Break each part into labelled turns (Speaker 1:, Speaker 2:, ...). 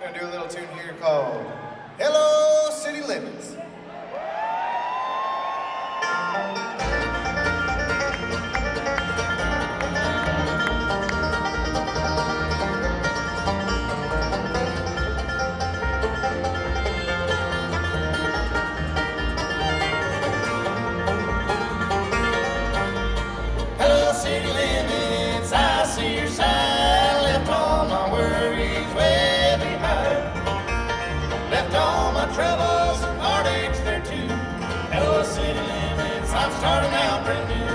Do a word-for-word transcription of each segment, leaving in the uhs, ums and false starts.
Speaker 1: gonna do a little tune here called Hello City Limits. Hello city limits, I see your sign. Left all my worries way behind. Left all my troubles and heartaches there too. Hello city limits, I'm starting out brand new.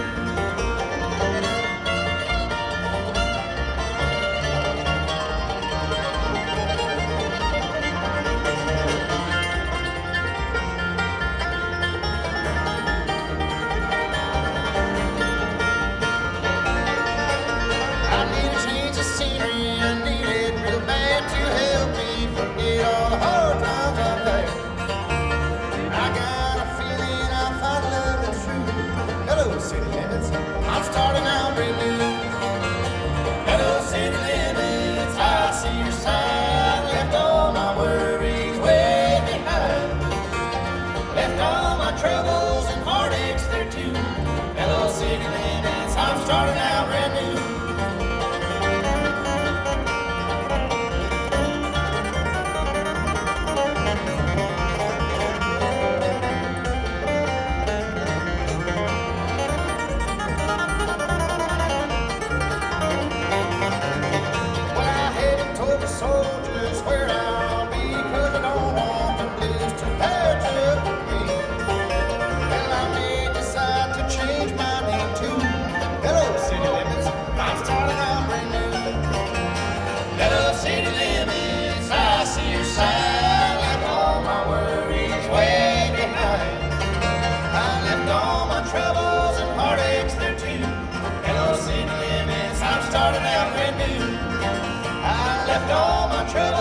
Speaker 1: I'm starting out brand new. Hello city limits, I see your sign. Left all my worries way behind. Left all my troubles and heartaches there too. Hello city limits, I'm starting out brand new. Soldiers where I'll be, cause I don't want the blues to patch up with me. Well, I may decide to change my name too. Hello city limits, I'm starting out brand new. Hello city limits, I see your sign. Left all my worries way behind. I left all my troubles and heartaches there too. Hello city limits, I'm starting out brand new. I left all my troubles